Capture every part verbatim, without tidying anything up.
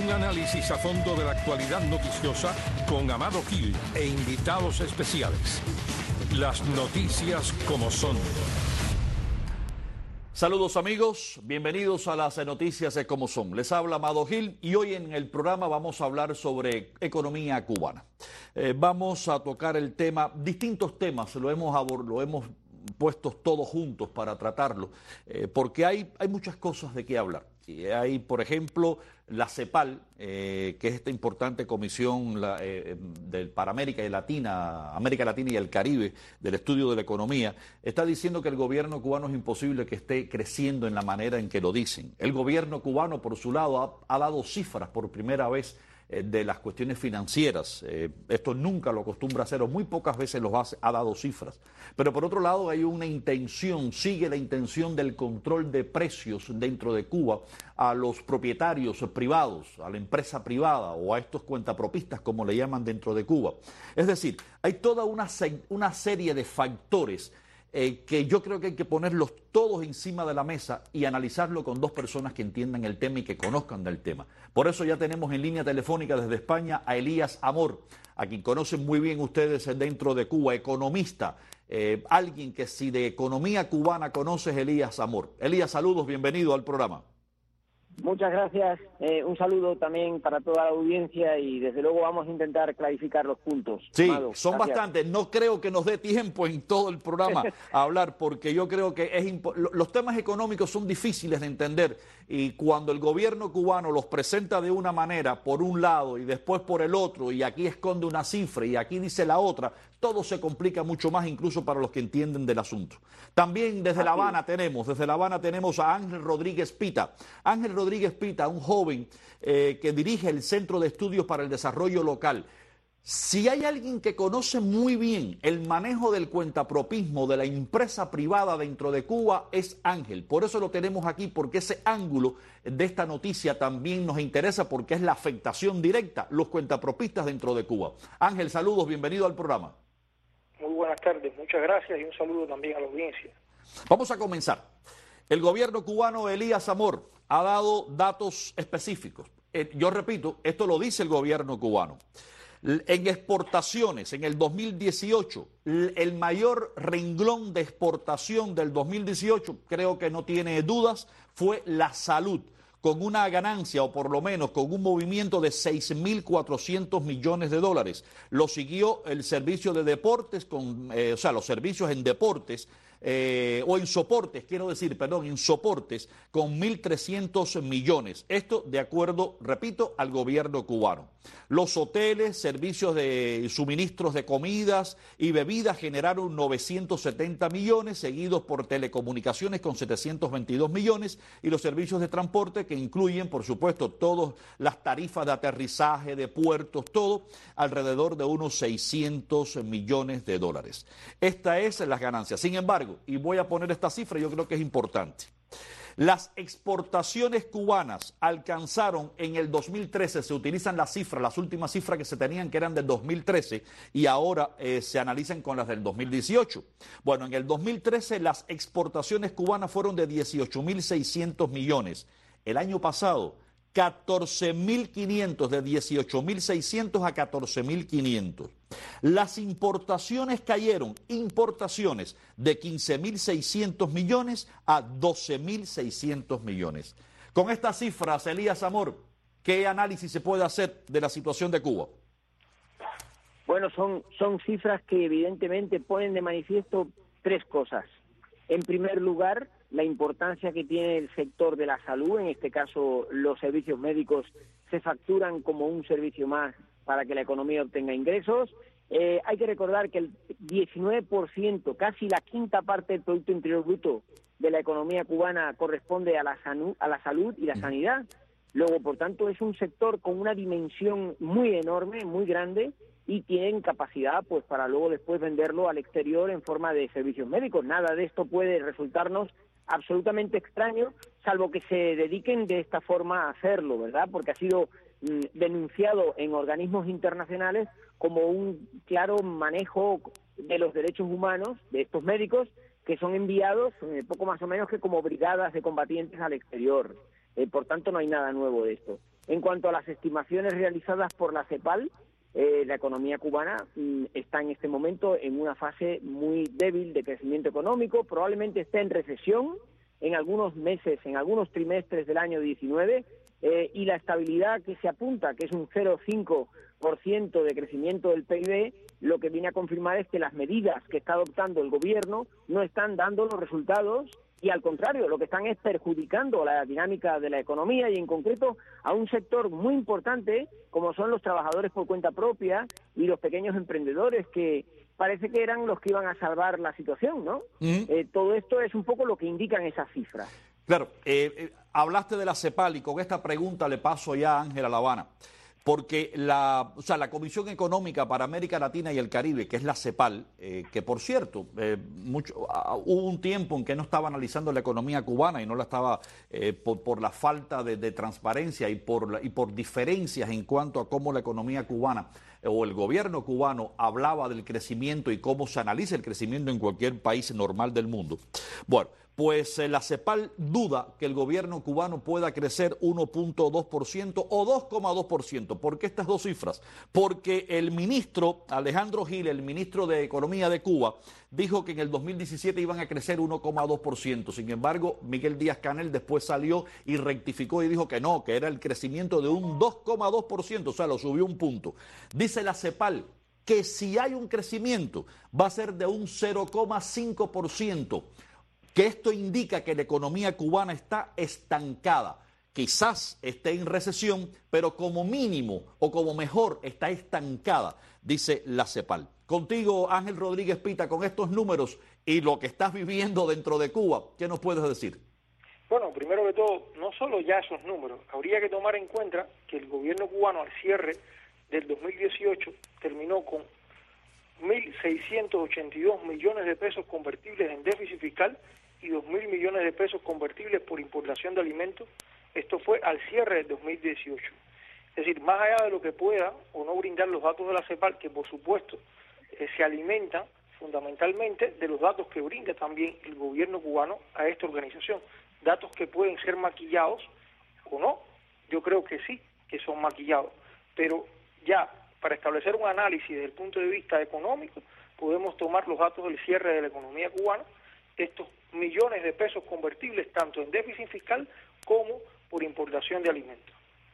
Un análisis a fondo de la actualidad noticiosa con Amado Gil e invitados especiales. Las noticias como son. Saludos amigos, bienvenidos a las noticias de como son. Les habla Amado Gil y hoy en el programa vamos a hablar sobre economía cubana. Eh, vamos a tocar el tema, distintos temas, lo hemos, lo hemos puesto todos juntos para tratarlo, eh, porque hay, hay muchas cosas de qué hablar. Y hay, por ejemplo, la CEPAL, eh, que es esta importante comisión la, eh, del, para América y Latina, América Latina y el Caribe, del estudio de la economía, está diciendo que el gobierno cubano es imposible que esté creciendo en la manera en que lo dicen. El gobierno cubano, por su lado, ha, ha dado cifras por primera vez eh, de las cuestiones financieras. Eh, esto nunca lo acostumbra a hacer, o muy pocas veces los ha, ha dado cifras. Pero por otro lado hay una intención, sigue la intención del control de precios dentro de Cuba a los propietarios privados, a la empresa privada o a estos cuentapropistas, como le llaman dentro de Cuba. Es decir, hay toda una, una serie de factores eh, que yo creo que hay que ponerlos todos encima de la mesa y analizarlo con dos personas que entiendan el tema y que conozcan del tema. Por eso ya tenemos en línea telefónica desde España a Elías Amor, a quien conocen muy bien ustedes dentro de Cuba, economista. Eh, alguien que si de economía cubana conoces, Elías Amor. Elías, saludos, bienvenido al programa. Muchas gracias, eh, un saludo también para toda la audiencia y desde luego vamos a intentar clarificar los puntos. Sí, Amado, son gracias. bastantes, no creo que nos dé tiempo en todo el programa a hablar porque yo creo que es los temas económicos son difíciles de entender y cuando el gobierno cubano los presenta de una manera por un lado y después por el otro y aquí esconde una cifra y aquí dice la otra, todo se complica mucho más incluso para los que entienden del asunto. También desde La Habana tenemos, desde La Habana tenemos a Ángel Rodríguez Pita. Ángel Rodríguez Pita, un joven eh, que dirige el Centro de Estudios para el Desarrollo Local. Si hay alguien que conoce muy bien el manejo del cuentapropismo de la empresa privada dentro de Cuba es Ángel. Por eso lo tenemos aquí, porque ese ángulo de esta noticia también nos interesa porque es la afectación directa, los cuentapropistas dentro de Cuba. Ángel, saludos, bienvenido al programa. Muy buenas tardes, muchas gracias y un saludo también a la audiencia. Vamos a comenzar. El gobierno cubano, Elías Amor, ha dado datos específicos. Eh, yo repito, esto lo dice el gobierno cubano. En exportaciones, en el dos mil dieciocho, el mayor renglón de exportación del dos mil dieciocho, creo que no tiene dudas, fue la salud, con una ganancia o por lo menos con un movimiento de seis mil cuatrocientos millones de dólares. Lo siguió el servicio de deportes, con, eh, o sea, los servicios en deportes, Eh, o en soportes, quiero decir, perdón, en soportes con mil trescientos millones. Esto de acuerdo, repito, al gobierno cubano. Los hoteles, servicios de suministros de comidas y bebidas generaron novecientos setenta millones, seguidos por telecomunicaciones con setecientos veintidós millones y los servicios de transporte que incluyen, por supuesto, todas las tarifas de aterrizaje, de puertos, todo, alrededor de unos seiscientos millones de dólares. Esta es la ganancia. Sin embargo, y voy a poner esta cifra, yo creo que es importante. Las exportaciones cubanas alcanzaron en el dos mil trece, se utilizan las cifras, las últimas cifras que se tenían que eran del dos mil trece y ahora eh, se analizan con las del dos mil dieciocho. Bueno, en el dos mil trece las exportaciones cubanas fueron de dieciocho mil seiscientos millones. El año pasado, catorce mil quinientos, de dieciocho mil seiscientos a catorce mil quinientos. Las importaciones cayeron, importaciones de quince mil seiscientos millones a doce mil seiscientos millones. Con estas cifras, Elías Amor, ¿qué análisis se puede hacer de la situación de Cuba? Bueno, son, son cifras que evidentemente ponen de manifiesto tres cosas. En primer lugar, la importancia que tiene el sector de la salud, en este caso los servicios médicos se facturan como un servicio más para que la economía obtenga ingresos. Eh, hay que recordar que el diecinueve por ciento, casi la quinta parte del Producto Interior Bruto de la economía cubana corresponde a la, sanu, a la salud y la sanidad. Luego, por tanto, es un sector con una dimensión muy enorme, muy grande, y tienen capacidad pues para luego después venderlo al exterior en forma de servicios médicos. Nada de esto puede resultarnos absolutamente extraño, salvo que se dediquen de esta forma a hacerlo, ¿verdad? Porque ha sido mm, denunciado en organismos internacionales como un claro manejo de los derechos humanos de estos médicos que son enviados eh, poco más o menos que como brigadas de combatientes al exterior. Eh, por tanto, no hay nada nuevo de esto. En cuanto a las estimaciones realizadas por la CEPAL, eh, la economía cubana mm, está en este momento en una fase muy débil de crecimiento económico, probablemente esté en recesión en algunos meses, en algunos trimestres del año diecinueve, eh, y la estabilidad que se apunta, que es un cero coma cinco por ciento de crecimiento del P I B, lo que viene a confirmar es que las medidas que está adoptando el gobierno no están dando los resultados y, al contrario, lo que están es perjudicando la dinámica de la economía y, en concreto, a un sector muy importante como son los trabajadores por cuenta propia y los pequeños emprendedores, que parece que eran los que iban a salvar la situación, ¿no? Uh-huh. Eh, todo esto es un poco lo que indican esas cifras. Claro, eh, eh, hablaste de la CEPAL y con esta pregunta le paso ya a Ángela La Habana, porque la, o sea, la Comisión Económica para América Latina y el Caribe, que es la CEPAL, eh, que por cierto, eh, mucho, uh, hubo un tiempo en que no estaba analizando la economía cubana y no la estaba eh, por, por la falta de, de transparencia y por, la, y por diferencias en cuanto a cómo la economía cubana eh, o el gobierno cubano hablaba del crecimiento y cómo se analiza el crecimiento en cualquier país normal del mundo. Bueno, pues eh, la CEPAL duda que el gobierno cubano pueda crecer uno punto dos por ciento o dos coma dos por ciento. ¿Por qué estas dos cifras? Porque el ministro Alejandro Gil, el ministro de Economía de Cuba, dijo que en el dos mil diecisiete iban a crecer uno coma dos por ciento. Sin embargo, Miguel Díaz-Canel después salió y rectificó y dijo que no, que era el crecimiento de un dos coma dos por ciento, o sea, lo subió un punto. Dice la CEPAL que si hay un crecimiento va a ser de un cero coma cinco por ciento. Que esto indica que la economía cubana está estancada. Quizás esté en recesión, pero como mínimo o como mejor está estancada, dice la CEPAL. Contigo, Ángel Rodríguez Pita, con estos números y lo que estás viviendo dentro de Cuba, ¿qué nos puedes decir? Bueno, primero que todo, no solo ya esos números, habría que tomar en cuenta que el gobierno cubano al cierre del dos mil dieciocho terminó con mil seiscientos ochenta y dos millones de pesos convertibles en déficit fiscal y dos mil millones de pesos convertibles por importación de alimentos. Esto fue al cierre del dos mil dieciocho. Es decir, más allá de lo que pueda o no brindar los datos de la CEPAL, que por supuesto eh, se alimentan fundamentalmente de los datos que brinda también el gobierno cubano a esta organización. Datos que pueden ser maquillados o no. Yo creo que sí, que son maquillados. Pero ya, para establecer un análisis desde el punto de vista económico, podemos tomar los datos del cierre de la economía cubana, estos millones de pesos convertibles tanto en déficit fiscal como por importación de alimentos.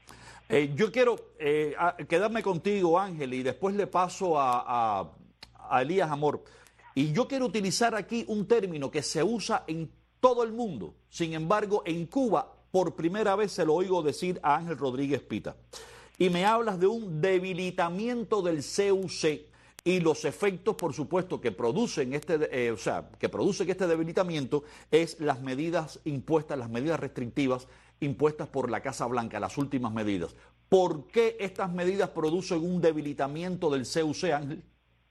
Eh, yo quiero eh, a, quedarme contigo, Ángel, y después le paso a, a, a Elías Amor. Y yo quiero utilizar aquí un término que se usa en todo el mundo. Sin embargo, en Cuba, por primera vez se lo oigo decir a Ángel Rodríguez Pita. Y me hablas de un debilitamiento del C U C. Y los efectos, por supuesto, que producen este, eh, o sea, que producen este debilitamiento es las medidas impuestas, las medidas restrictivas impuestas por la Casa Blanca, las últimas medidas. ¿Por qué estas medidas producen un debilitamiento del C U C, Ángel?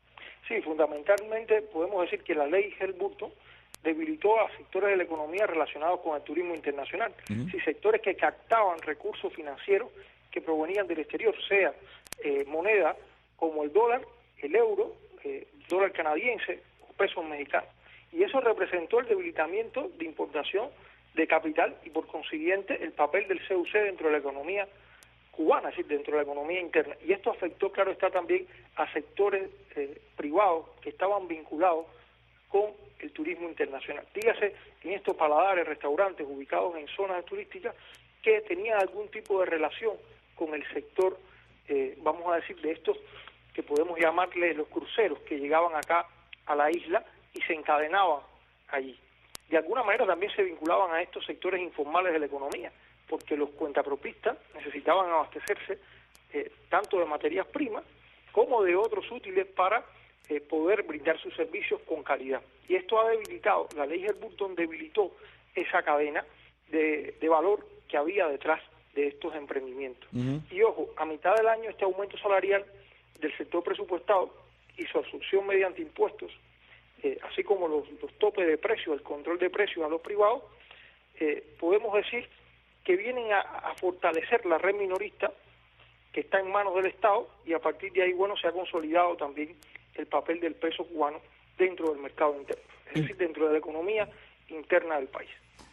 Sí, fundamentalmente podemos decir que la ley Helm-Burton debilitó a sectores de la economía relacionados con el turismo internacional. Uh-huh. Sí, sectores que captaban recursos financieros que provenían del exterior, sea eh, moneda como el dólar, el euro, eh, dólar canadiense o pesos mexicanos. Y eso representó el debilitamiento de importación de capital y, por consiguiente, el papel del C U C dentro de la economía cubana, es decir, dentro de la economía interna. Y esto afectó, claro está, también a sectores eh, privados que estaban vinculados con el turismo internacional. Dígase en estos paladares, restaurantes ubicados en zonas turísticas que tenían algún tipo de relación con el sector, eh, vamos a decir, de estos que podemos llamarle los cruceros, que llegaban acá a la isla y se encadenaban allí. De alguna manera también se vinculaban a estos sectores informales de la economía, porque los cuentapropistas necesitaban abastecerse eh, tanto de materias primas como de otros útiles para eh, poder brindar sus servicios con calidad. Y esto ha debilitado, la ley Helm-Burton debilitó esa cadena de, de valor que había detrás de estos emprendimientos. Uh-huh. Y ojo, a mitad del año este aumento salarial del sector presupuestado y su absorción mediante impuestos, eh, así como los, los topes de precios, el control de precios a los privados, eh, podemos decir que vienen a, a fortalecer la red minorista que está en manos del Estado, y a partir de ahí, bueno, se ha consolidado también el papel del peso cubano dentro del mercado interno, es decir, dentro de la economía interna del país.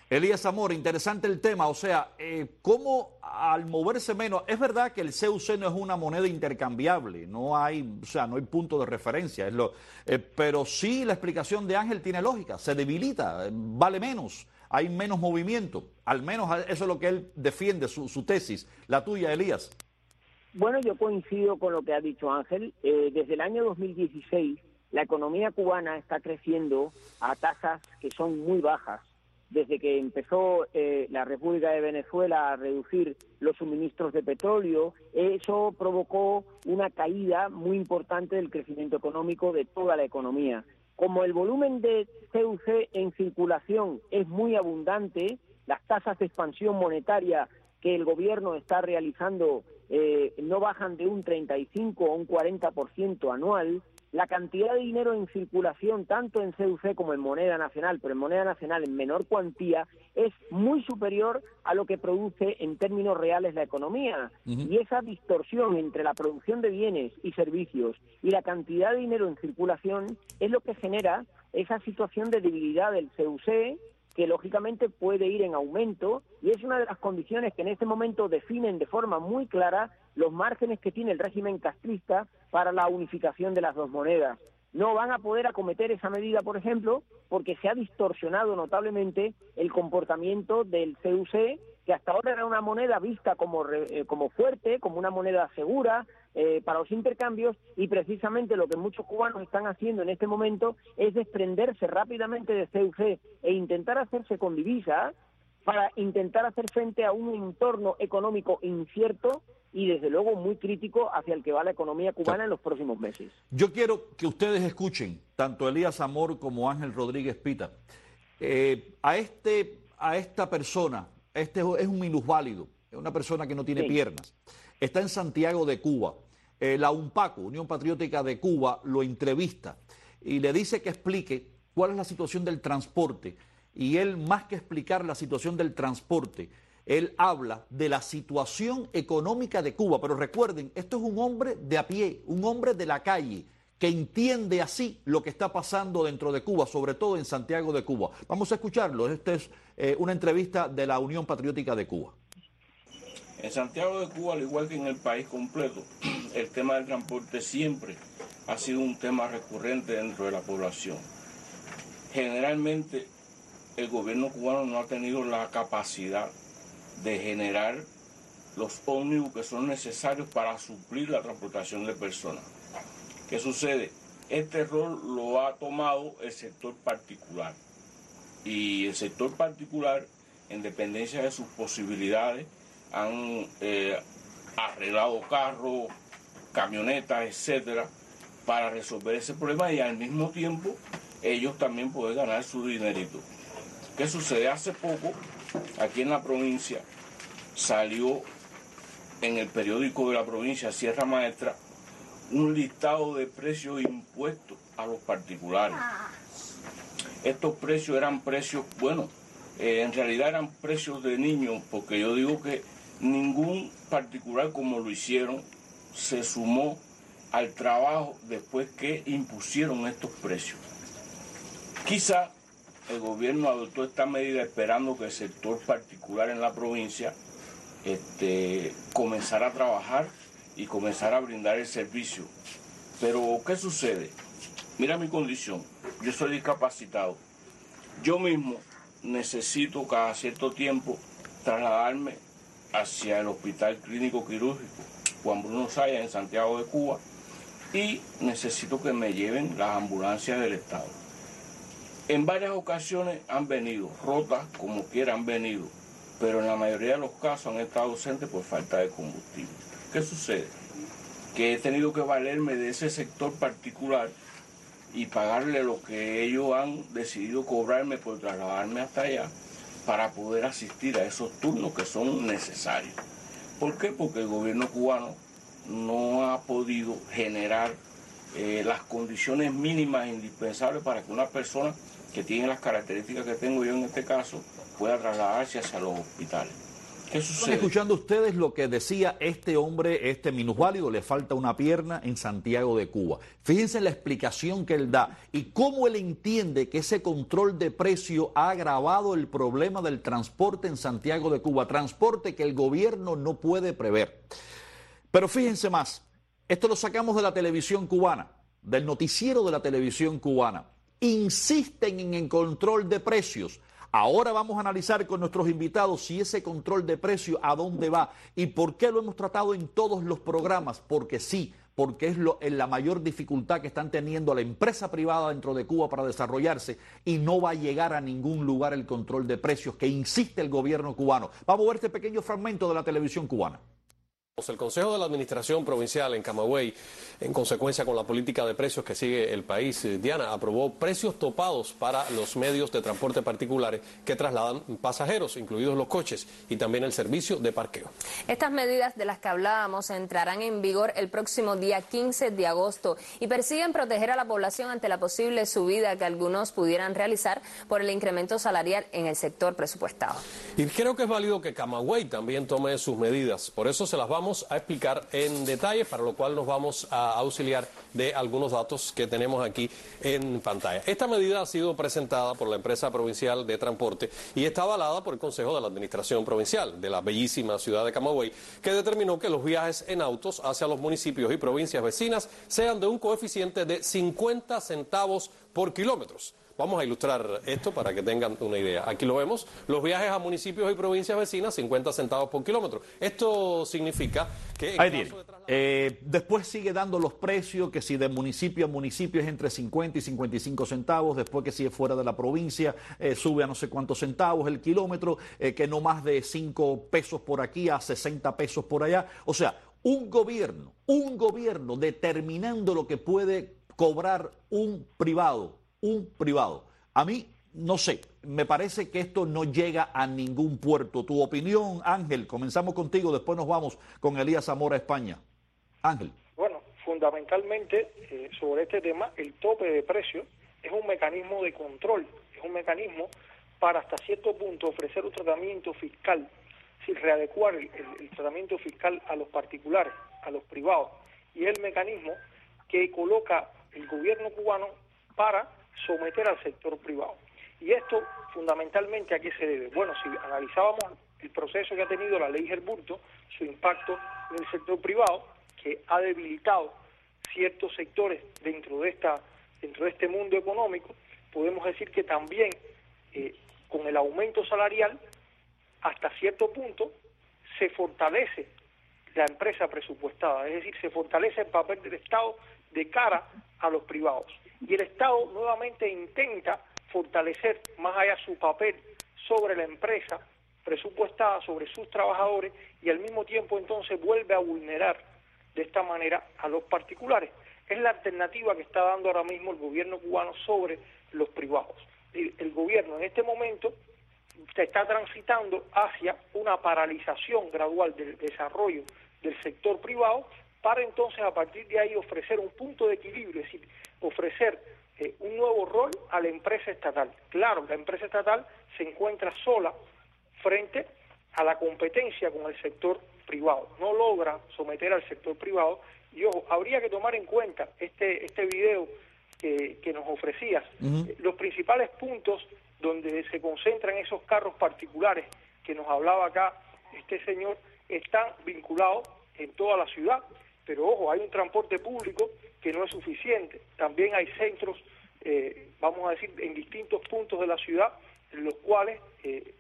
Elías Zamora, interesante el tema, o sea, eh, cómo al moverse menos, es verdad que el C U C no es una moneda intercambiable, no hay, o sea, no hay punto de referencia, es lo, eh, pero sí la explicación de Ángel tiene lógica, se debilita, eh, vale menos, hay menos movimiento, al menos eso es lo que él defiende, su, su tesis, la tuya, Elías. Bueno, yo coincido con lo que ha dicho Ángel, eh, desde el año dos mil dieciséis la economía cubana está creciendo a tasas que son muy bajas. Desde que empezó eh, la República de Venezuela a reducir los suministros de petróleo, eso provocó una caída muy importante del crecimiento económico de toda la economía. Como el volumen de C U C en circulación es muy abundante, las tasas de expansión monetaria que el gobierno está realizando eh, no bajan de un treinta y cinco o un cuarenta por ciento anual, la cantidad de dinero en circulación, tanto en C U C como en moneda nacional, pero en moneda nacional en menor cuantía, es muy superior a lo que produce en términos reales la economía. Uh-huh. Y esa distorsión entre la producción de bienes y servicios y la cantidad de dinero en circulación es lo que genera esa situación de debilidad del C U C, que lógicamente puede ir en aumento, y es una de las condiciones que en este momento definen de forma muy clara los márgenes que tiene el régimen castrista para la unificación de las dos monedas. No van a poder acometer esa medida, por ejemplo, porque se ha distorsionado notablemente el comportamiento del C U C, que hasta ahora era una moneda vista como, eh, como fuerte, como una moneda segura eh, para los intercambios, y precisamente lo que muchos cubanos están haciendo en este momento es desprenderse rápidamente de C U C e intentar hacerse con divisa para intentar hacer frente a un entorno económico incierto y desde luego muy crítico hacia el que va la economía cubana en los próximos meses. Yo quiero que ustedes escuchen, tanto Elías Zamora como Ángel Rodríguez Pita, eh, a, este, a esta persona, este es un minusválido, es una persona que no tiene sí. piernas, está en Santiago de Cuba, eh, la UNPACO, Unión Patriótica de Cuba, lo entrevista y le dice que explique cuál es la situación del transporte, y él, más que explicar la situación del transporte, él habla de la situación económica de Cuba. Pero recuerden, esto es un hombre de a pie, un hombre de la calle, que entiende así lo que está pasando dentro de Cuba, sobre todo en Santiago de Cuba. Vamos a escucharlo. Esta es eh, una entrevista de la Unión Patriótica de Cuba. En Santiago de Cuba, al igual que en el país completo, el tema del transporte siempre ha sido un tema recurrente dentro de la población. Generalmente, el gobierno cubano no ha tenido la capacidad de generar los ómnibus que son necesarios para suplir la transportación de personas. ¿Qué sucede? Este rol lo ha tomado el sector particular. Y el sector particular, en dependencia de sus posibilidades, han eh, arreglado carros, camionetas, etcétera, para resolver ese problema y al mismo tiempo ellos también pueden ganar su dinerito. ¿Qué sucede? Hace poco, aquí en la provincia, salió en el periódico de la provincia, Sierra Maestra, un listado de precios impuestos a los particulares. Estos precios eran precios, bueno, eh, en realidad eran precios de niños, porque yo digo que ningún particular, como lo hicieron, se sumó al trabajo después que impusieron estos precios. Quizá el gobierno adoptó esta medida esperando que el sector particular en la provincia este, comenzara a trabajar y comenzara a brindar el servicio. Pero, ¿qué sucede? Mira mi condición, yo soy discapacitado. Yo mismo necesito cada cierto tiempo trasladarme hacia el Hospital Clínico Quirúrgico Juan Bruno Zaya en Santiago de Cuba y necesito que me lleven las ambulancias del Estado. En varias ocasiones han venido, rotas como quiera han venido, pero en la mayoría de los casos han estado ausentes por falta de combustible. ¿Qué sucede? Que he tenido que valerme de ese sector particular y pagarle lo que ellos han decidido cobrarme por trasladarme hasta allá para poder asistir a esos turnos que son necesarios. ¿Por qué? Porque el gobierno cubano no ha podido generar eh, las condiciones mínimas e indispensables para que una persona que tiene las características que tengo yo en este caso pueda trasladarse hacia los hospitales. ¿Qué sucede? Están escuchando ustedes lo que decía este hombre, este minusválido, le falta una pierna en Santiago de Cuba. Fíjense la explicación que él da y cómo él entiende que ese control de precio ha agravado el problema del transporte en Santiago de Cuba, transporte que el gobierno no puede prever. Pero fíjense más, esto lo sacamos de la televisión cubana, del noticiero de la televisión cubana. Insisten en el control de precios. Ahora vamos a analizar con nuestros invitados si ese control de precio a dónde va y por qué lo hemos tratado en todos los programas. Porque sí, porque es lo, en la mayor dificultad que están teniendo la empresa privada dentro de Cuba para desarrollarse y no va a llegar a ningún lugar el control de precios que insiste el gobierno cubano. Vamos a ver este pequeño fragmento de la televisión cubana. El Consejo de la Administración Provincial en Camagüey, en consecuencia con la política de precios que sigue el país, Diana, aprobó precios topados para los medios de transporte particulares que trasladan pasajeros, incluidos los coches, y también el servicio de parqueo. Estas medidas de las que hablábamos entrarán en vigor el próximo día quince de agosto y persiguen proteger a la población ante la posible subida que algunos pudieran realizar por el incremento salarial en el sector presupuestado. Y creo que es válido que Camagüey también tome sus medidas, por eso se las vamos a explicar en detalle, para lo cual nos vamos a auxiliar de algunos datos que tenemos aquí en pantalla. Esta medida ha sido presentada por la empresa provincial de transporte y está avalada por el Consejo de la Administración Provincial de la bellísima ciudad de Camagüey, que determinó que los viajes en autos hacia los municipios y provincias vecinas sean de un coeficiente de cincuenta centavos por kilómetros. Vamos a ilustrar esto para que tengan una idea. Aquí lo vemos, los viajes a municipios y provincias vecinas, cincuenta centavos por kilómetro. Esto significa que... En Ahí caso tiene. de traslado... Eh, después sigue dando los precios, que si de municipio a municipio es entre cincuenta y cincuenta y cinco centavos, después que si es fuera de la provincia eh, sube a no sé cuántos centavos el kilómetro, eh, que no más de cinco pesos por aquí a sesenta pesos por allá. O sea, un gobierno, un gobierno determinando lo que puede cobrar un privado, un privado. A mí, no sé, me parece que esto no llega a ningún puerto. Tu opinión, Ángel, comenzamos contigo, después nos vamos con Elías Zamora a España. Ángel. Bueno, fundamentalmente eh, sobre este tema, el tope de precios es un mecanismo de control, es un mecanismo para hasta cierto punto ofrecer un tratamiento fiscal, sin readecuar el, el, el tratamiento fiscal a los particulares, a los privados, y es el mecanismo que coloca el gobierno cubano para someter al sector privado. Y esto fundamentalmente ¿a qué se debe? Bueno, si analizábamos el proceso que ha tenido la ley Helburto, su impacto en el sector privado, que ha debilitado ciertos sectores dentro de esta dentro de este mundo económico, podemos decir que también eh, con el aumento salarial, hasta cierto punto, se fortalece la empresa presupuestada, es decir, se fortalece el papel del Estado de cara a los privados. Y el Estado nuevamente intenta fortalecer más allá su papel sobre la empresa presupuestada, sobre sus trabajadores, y al mismo tiempo entonces vuelve a vulnerar de esta manera a los particulares. Es la alternativa que está dando ahora mismo el gobierno cubano sobre los privados. El, el gobierno en este momento se está transitando hacia una paralización gradual del desarrollo del sector privado, para entonces a partir de ahí ofrecer un punto de equilibrio, es decir, ofrecer eh, un nuevo rol a la empresa estatal. Claro, la empresa estatal se encuentra sola frente a la competencia con el sector privado, no logra someter al sector privado, y ojo, habría que tomar en cuenta este, este video que, que nos ofrecías, uh-huh. eh, los principales puntos donde se concentran esos carros particulares que nos hablaba acá este señor, están vinculados en toda la ciudad, pero ojo, hay un transporte público que no es suficiente, también hay centros, eh, vamos a decir, en distintos puntos de la ciudad, en los cuales eh,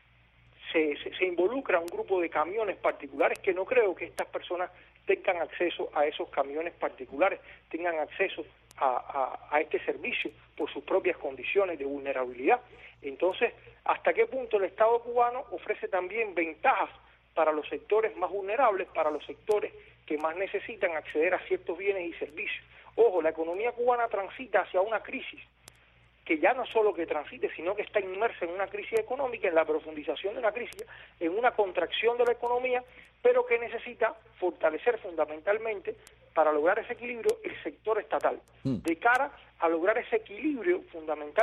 se, se, se involucra un grupo de camiones particulares, que no creo que estas personas tengan acceso a esos camiones particulares, tengan acceso a, a, a este servicio por sus propias condiciones de vulnerabilidad. Entonces, ¿hasta qué punto el Estado cubano ofrece también ventajas para los sectores más vulnerables, para los sectores que más necesitan acceder a ciertos bienes y servicios? Ojo, la economía cubana transita hacia una crisis, que ya no solo que transite, sino que está inmersa en una crisis económica, en la profundización de una crisis, en una contracción de la economía, pero que necesita fortalecer fundamentalmente, para lograr ese equilibrio, el sector estatal, de cara a lograr ese equilibrio fundamental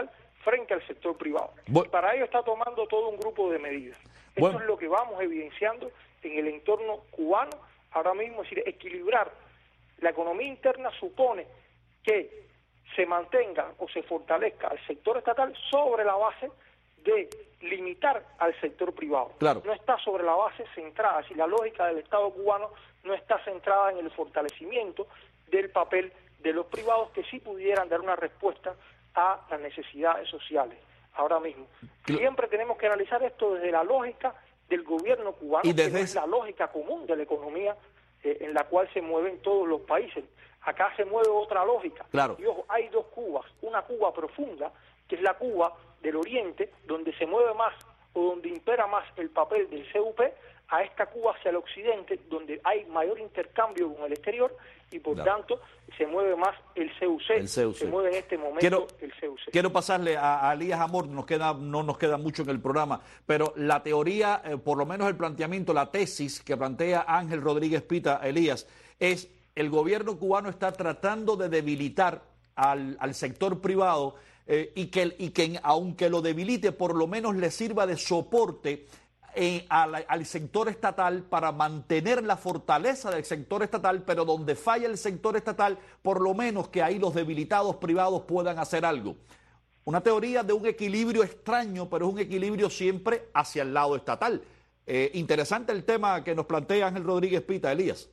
frente al sector privado. Bueno. Y para ello está tomando todo un grupo de medidas. Esto Bueno. es lo que vamos evidenciando en el entorno cubano ahora mismo, es decir, equilibrar la economía interna supone que se mantenga o se fortalezca al sector estatal sobre la base de limitar al sector privado. Claro. No está sobre la base centrada, si la lógica del Estado cubano no está centrada en el fortalecimiento del papel de los privados que sí pudieran dar una respuesta a las necesidades sociales ahora mismo. Siempre tenemos que analizar esto desde la lógica del gobierno cubano, y desde que no es la lógica común de la economía eh, en la cual se mueven todos los países. Acá se mueve otra lógica. Claro. Y ojo, hay dos Cubas, una Cuba profunda, que es la Cuba del Oriente, donde se mueve más o donde impera más el papel del C U P, a esta Cuba hacia el occidente, donde hay mayor intercambio con el exterior y por Claro. tanto se mueve más el C U C, El C U C. se mueve en este momento Quiero, el C U C. quiero pasarle a, a Elías Amor, nos queda, no nos queda mucho en el programa, pero la teoría, eh, por lo menos el planteamiento, la tesis que plantea Ángel Rodríguez Pita, Elías, es el gobierno cubano está tratando de debilitar al, al sector privado eh, y que, y que aunque lo debilite, por lo menos le sirva de soporte Eh, al, al sector estatal para mantener la fortaleza del sector estatal, pero donde falla el sector estatal, por lo menos que ahí los debilitados privados puedan hacer algo. Una teoría de un equilibrio extraño, pero es un equilibrio siempre hacia el lado estatal. Eh, interesante el tema que nos plantea Ángel Rodríguez Pita, Elías.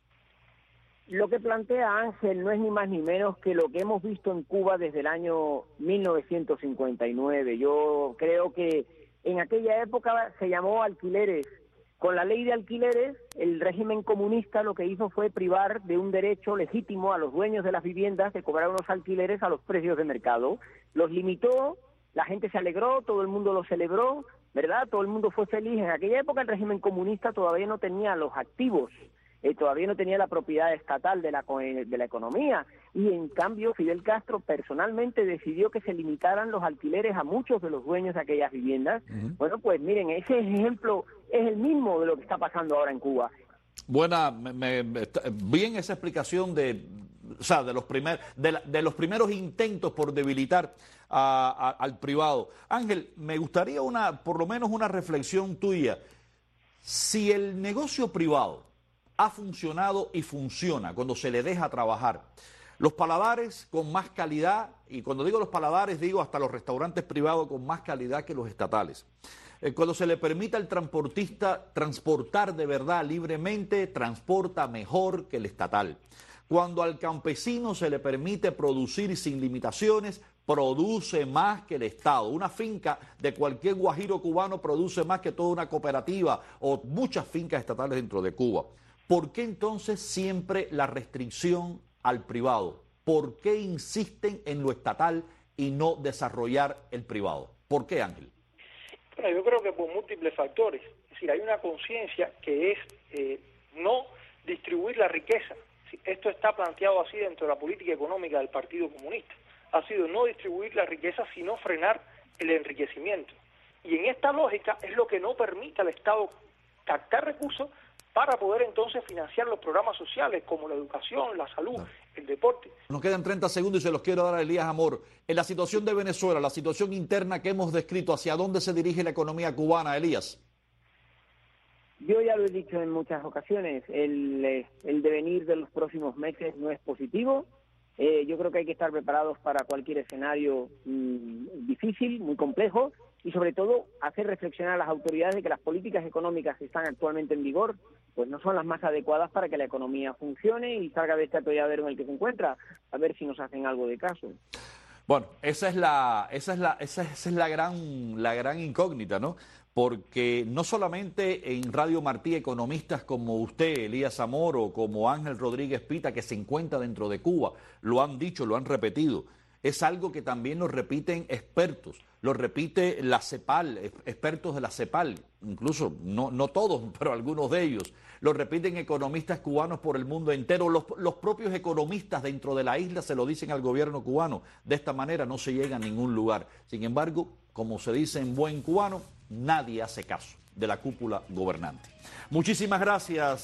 Lo que plantea Ángel no es ni más ni menos que lo que hemos visto en Cuba desde el año mil novecientos cincuenta y nueve. Yo creo que en aquella época se llamó alquileres. Con la ley de alquileres, el régimen comunista lo que hizo fue privar de un derecho legítimo a los dueños de las viviendas de cobrar unos alquileres a los precios de mercado. Los limitó, la gente se alegró, todo el mundo lo celebró, ¿verdad? Todo el mundo fue feliz. En aquella época el régimen comunista todavía no tenía los activos, eh, todavía no tenía la propiedad estatal de la, de la economía. Y en cambio Fidel Castro personalmente decidió que se limitaran los alquileres a muchos de los dueños de aquellas viviendas. Uh-huh. Bueno, pues miren, ese ejemplo es el mismo de lo que está pasando ahora en Cuba. Buena, me, me, bien esa explicación de, o sea, de los primer, de, la, de los primeros intentos por debilitar a, a, al privado. Ángel, me gustaría una, por lo menos una reflexión tuya. Si el negocio privado ha funcionado y funciona cuando se le deja trabajar, los paladares con más calidad, y cuando digo los paladares digo hasta los restaurantes privados con más calidad que los estatales. Eh, cuando se le permite al transportista transportar de verdad libremente, transporta mejor que el estatal. Cuando al campesino se le permite producir sin limitaciones, produce más que el Estado. Una finca de cualquier guajiro cubano produce más que toda una cooperativa o muchas fincas estatales dentro de Cuba. ¿Por qué entonces siempre la restricción al privado? ¿Por qué insisten en lo estatal y no desarrollar el privado? ¿Por qué, Ángel? Bueno, yo creo que por múltiples factores. Es decir, hay una conciencia que es eh, no distribuir la riqueza. Esto está planteado así dentro de la política económica del Partido Comunista. Ha sido no distribuir la riqueza, sino frenar el enriquecimiento. Y en esta lógica es lo que no permite al Estado captar recursos para poder entonces financiar los programas sociales como la educación, la salud, no. el deporte. Nos quedan treinta segundos y se los quiero dar a Elías Amor. En la situación de Venezuela, la situación interna que hemos descrito, ¿hacia dónde se dirige la economía cubana, Elías? Yo ya lo he dicho en muchas ocasiones, el, el devenir de los próximos meses no es positivo. Eh, yo creo que hay que estar preparados para cualquier escenario mmm, difícil, muy complejo, y sobre todo hacer reflexionar a las autoridades de que las políticas económicas que están actualmente en vigor pues no son las más adecuadas para que la economía funcione y salga de este atolladero en el que se encuentra, a ver si nos hacen algo de caso. Bueno, esa es la, esa es la, esa, esa es la gran, la gran incógnita, ¿no? Porque no solamente en Radio Martí economistas como usted, Elías Amor, o como Ángel Rodríguez Pita, que se encuentra dentro de Cuba, lo han dicho, lo han repetido. Es algo que también lo repiten expertos, lo repite la CEPAL, expertos de la CEPAL, incluso no, no todos, pero algunos de ellos. Lo repiten economistas cubanos por el mundo entero. Los, los propios economistas dentro de la isla se lo dicen al gobierno cubano. De esta manera no se llega a ningún lugar. Sin embargo, como se dice en buen cubano, nadie hace caso de la cúpula gobernante. Muchísimas gracias.